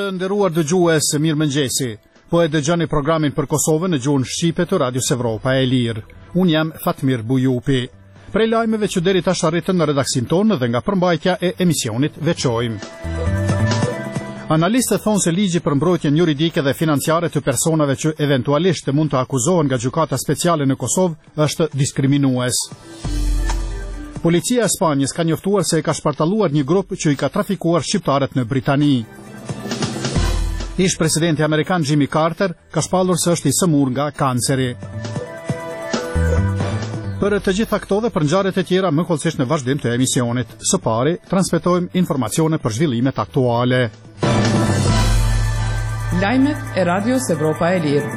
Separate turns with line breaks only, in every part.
Të nderuar dëgjues, mirëmëngjesi. Po e dëgjoni programin për Kosovën në gjuhën shqipe të Radios Evropa e Lirë. Unë jam Fatmir Bujupi. Prej lajmeve që deri tash arritën në redaksin tonë dhe nga përmbajtja e emisionit veçojmë. Analistët thonë se ligji për mbrojtjen juridike dhe financiare të personave që eventualisht mund të akuzohen nga gjykata speciale në Kosovë është diskriminues. Policia e Spanjës ka njoftuar se e ka shpartalluar një grup që i ka trafikuar shqiptarët në Britani. Ish presidenti amerikan Jimmy Carter ka shpallur se është i sëmur nga kanceri. Për të gjitha këto dhe për ngjarjet e tjera më kollësisht në vazhdim të emisionit. Së pari, transmetojmë informacione për zhvillimet aktuale.
Lajmet e Radios Evropa e Lirë.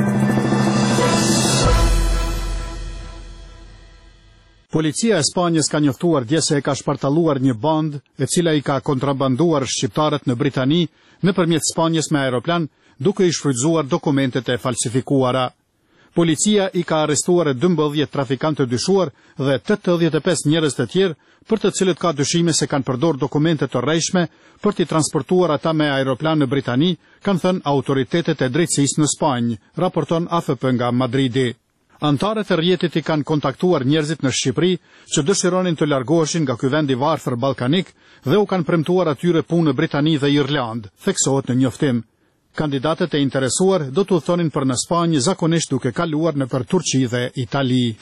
Policia e Spanjës ka njoftuar dje se e ka shpartalluar një bandë e cila i ka kontrabanduar shqiptarët në Britani nëpërmjet Spanjës me aeroplan, duke i shfrytzuar dokumentet e falsifikuara. Policia i ka arrestuar 12 trafikantë të dyshuar dhe 85 njerëz të tjerë, për të cilët ka dyshime se kanë përdorur dokumente të rrejshme për t'i transportuar ata me aeroplan në Britani, kanë thënë autoritetet e drejtësisë në Spanjë, raporton AFP nga Madridi. Antarët e rrjetit i kanë kontaktuar njerëzit në Shqipëri që dëshironin të largoheshin nga ky vend i varfër ballkanik dhe u kanë premtuar atyre punë në Britani dhe Irlandë, theksohet në njoftim. Kandidatët e interesuar do të udhëtonin për në Spanjë zakonisht duke kaluar nëpër Turqi dhe Itali.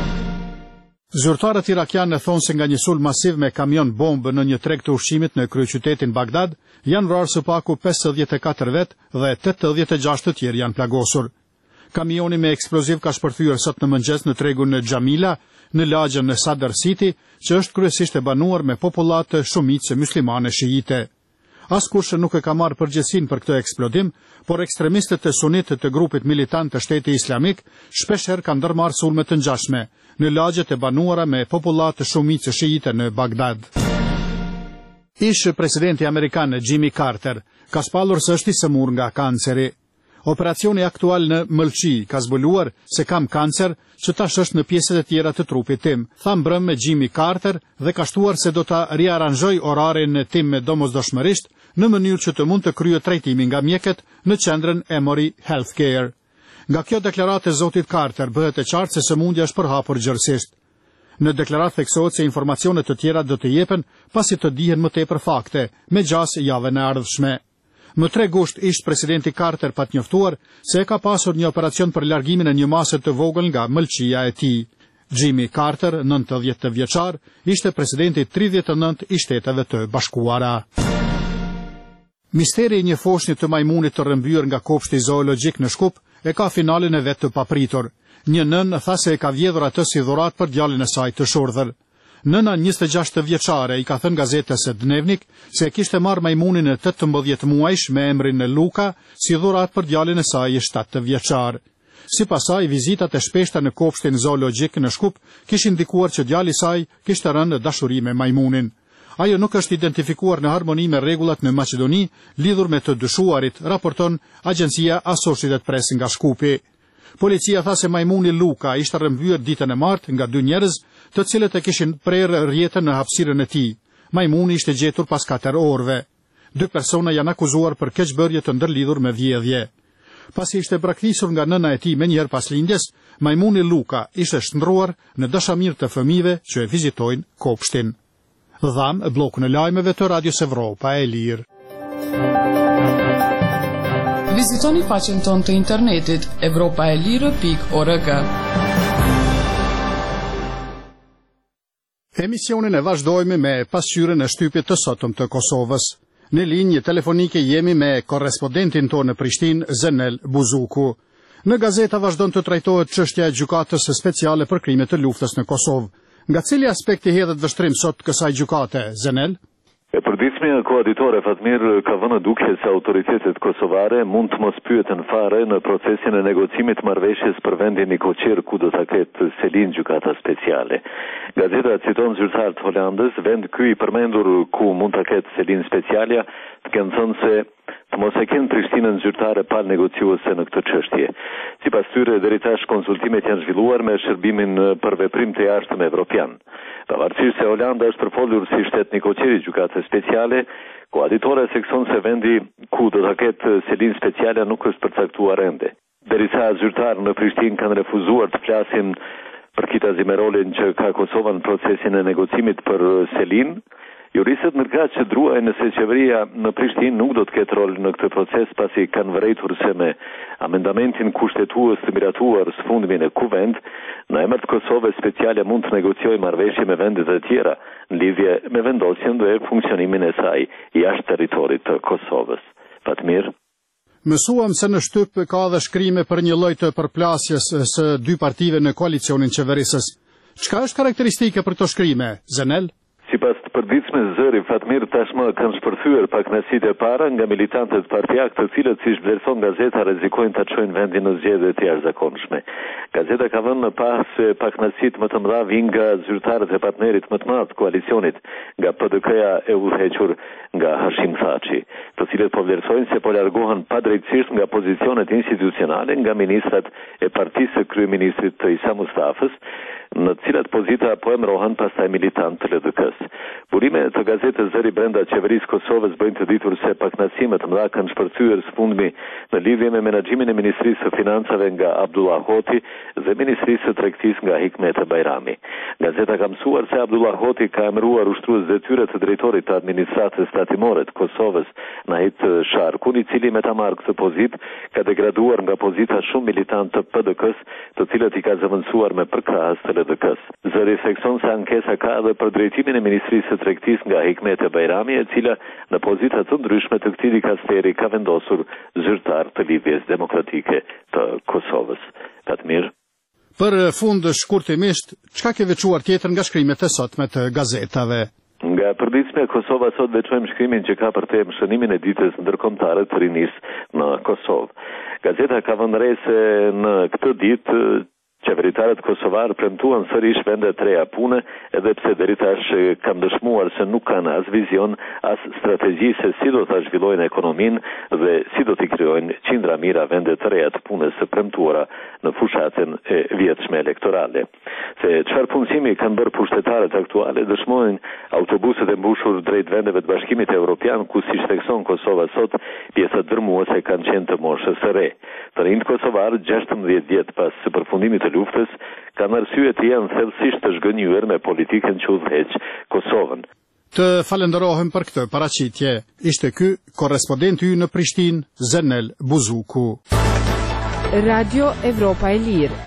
Zyrtarët irakianë thonë se nga një sulm masiv me kamion bombë në një treg të ushqimit në kryeqytetin Bagdad janë vrarë së paku 54 vet dhe 86 të tjerë janë plagosur. Kamioni me eksploziv ka shpërthyer sot në mëngjes në tregun në Xhamila, në lagjën në Sadr City, që është kryesisht e banuar me popullat shumicë muslimane shiite. Askush nuk e ka marrë përgjegjësinë për këtë eksplodim, por ekstremistët e sunit të grupit militant të Shteti Islamik shpeshherë kanë ndërmarrë sulme të ngjashme në lagjet e banuara me popullat shumicë shiite në Bagdad. Ish presidenti amerikan Jimmy Carter ka shpallur se është i sëmur nga kanceri. Operacioni aktual në Mëlqi ka zbuluar se kam kancer që tash është në pjesët e tjera të trupit tim, tha mbrëm me Jimmy Carter dhe ka shtuar se do ta riaranjoj orarin tim me domosdoshmërisht në mënyrë që të mund të kryejë trajtimin nga mjekët në qendrën Emory Healthcare. Nga kjo deklaratë e zotit Carter bëhet e qartë se sëmundja është përhapur gjërësisht. Në deklaratë theksohet se informacione të tjera do të jepen pasi të dihen më tepër fakte, me gjas javën e ardhshme. Më 3 gusht ish presidenti Carter pa të njoftuar se e ka pasur një operacion për largimin e një mase të vogël nga mëlçia e tij. Jimmy Carter, 90 vjeçar, ishte presidenti 39 i Shteteve të Bashkuara. Misteri i një foshnjë të majmunit të rrëmbyer nga kopshti zoologjik në Shkup e ka finalin e vet të papritur. Një nën tha se e ka vjedhur atë si dhuratë për djalin e saj të shurdhër. Nëna 26 vjeçare i ka thënë gazetës së Dnevnik se kishte marrë majmunin e 18 muajsh me emrin Luka si dhuratë për djalin e saj 7 vjeçar. Sipas saj, vizitat e shpeshta në kopshtin zoologjik në Shkup kishin ndikuar që djali i saj kishte rënë në dashuri me majmunin. Ajo nuk është identifikuar në harmoni me rregullat në Maqedoni lidhur me të dyshuarit, raporton agjencia Associated Press nga Shkupi. Policia tha se majmuni Luka ishte rrëmbyer ditën e martë nga 2 njerëz, të cilët e kishin prerë rrjetën në hapësirën e tij. Majmuni ishte gjetur pas 4 orëve. 2 persona janë akuzuar për keqbërje të ndërlidhur me vjedhje. Pasi ishte braktisur nga nëna e tij menjëherë pas lindjes, majmuni Luka ishte shndruar në dashamirë të fëmijëve që e vizitojnë kopshtin. Dham bllokun e lajmeve të Radios Evropa e Lirë.
Vizitoni faqen tonë të internetit evropaelire.org.
Emisionin e vazhdojmë me pasqyrën e shtypit të sotëm të Kosovës. Në linjë telefonike jemi me korrespondentin tonë në Prishtinë, Zenel Buzuku. Në gazeta vazhdon të trajtohet çështja e gjykatës speciale për krimet të luftës në Kosovë. Nga cili aspekti hedhet vështrim sot kësaj gjykate, Zenel?
Përditshmja e koaditore Fatmir ka vënë dukje se autoritetet kosovare mund të mos pyeten fare në procesin e negocimit marrëveshjes për vendin i Koqir ku do ta ketë selin gjykata speciale. Gazeta citon zyrtar të Holandës, vend ky i përmendur ku mund ta ketë selin speciale, të kanë thënë se të mos e kenë Prishtinën zyrtare pal negociuese në këtë çështje. Sipas tyre, deri tash konsultimet janë zhvilluar me shërbimin për veprim të jashtëm evropian. Pavarësisht se Holanda është përfolur si shtet negocieri gjykate speciale, Koaditore sekson se vendi ku do ta ketë selin speciale nuk është përcaktuar ende. Derisa zyrtarë në Prishtinë kanë refuzuar të flasin për kitazi me rolin që ka Kosova në procesin e negocimit për selin, juristët nërgat që druajnë nëse qeveria në Prishtinë nuk do të ketë rol në këtë proces pasi kanë vërejtur se me amendamentin kushtetues të miratuar së fundmi në kuvend, në emër të Kosovës speciale mund të negociojë marrëveshje me vendet e tjera në lidhje me vendosjen dhe funksionimin e saj jashtë territorit të Kosovës. Fatmir.
Mësuam se në shtyp ka dhe shkrime për një lloj të përplasjes së dy partive në koalicionin qeverisës. Çka është karakteristike për këto shkrime, Zenel?
Sipas të përditshme zëri, Fatmir tashmë kanë shpërthyer pakënaqësitë e para nga militantët partiak, të cilët siç vlerëson gazeta rrezikojnë ta çojnë vendin në zgjedhje të jashtëzakonshme. Gazeta ka vënë në pas se pakënaqësitë më të mëdha vijnë nga zyrtarët e partnerit më të madh të koalicionit, nga PDK-ja e udhëhequr nga Hashim Thaçi, të cilët po vlerësojnë se po largohen padrejtësisht nga pozicionet institucionale nga ministrat e partisë së kryeministrit të Isa Mustafës, në të cilat pozita po emërohen pastaj militant të LDK-s. Burime të gazetës Zëri brenda qeverisë Kosovës bëjnë të ditur se pakënaqësime të mëdha kanë shpërthyer së fundmi në lidhje me menaxhimin e Ministrisë së Financave nga Abdullah Hoti dhe Ministrisë së Tregtisë nga Hikmet Bajrami. Gazeta ka mësuar se Abdullah Hoti ka emëruar ushtrues detyre të drejtorit të administratës tatimore të Kosovës, Nahit Sharkun, i cili me ta marrë këtë pozitë ka degraduar nga pozita shumë militant të PDK-s, të cilët i ka zëvendësuar me përkrahës të LDK-s. Zëri thekson se ankesa ka edhe për drejtimin e Ministrisë së Tregtisë nga Hikmet Bajrami, e cila në pozita të ndryshme të këtij dikasteri ka vendosur zyrtar të Lidhjes Demokratike të Kosovës. Fatmir.
Për fund shkurtimisht, çka ke veçuar tjetër nga shkrimet e sotme të gazetave?
Nga përditshme Kosova sot veçojmë shkrimin që ka për temë shënimin e ditës ndërkombëtare të rinisë në Kosovë. Gazeta ka vënë re se në këtë ditë qeveritarët kosovar premtuan sërish vende të reja pune, edhe pse deri tash kanë dëshmuar se nuk kanë as vizion, as strategji se si do ta zhvillojnë ekonominë dhe si do t'i krijojnë qindra mira vende të reja të punës së premtuara në fushatën e vjetshme elektorale. Se çfarë punësimi kanë bërë pushtetarët aktuale dëshmojnë autobuset e mbushur drejt vendeve të Bashkimit Evropian, ku siç thekson Kosova sot, pjesët dërmuese kanë qenë të moshës së re. Të rinjt kosovar 16 vjet pas përfundimit të luftës kanë arsye të jenë thellësisht të zhgënjur me politikën që udhëheq Kosovën.
Të falenderohem për këtë paraqitje. Ishte ky korrespondenti ynë në Prishtinë, Zenel Buzuku.
Radio Evropa e Lirë.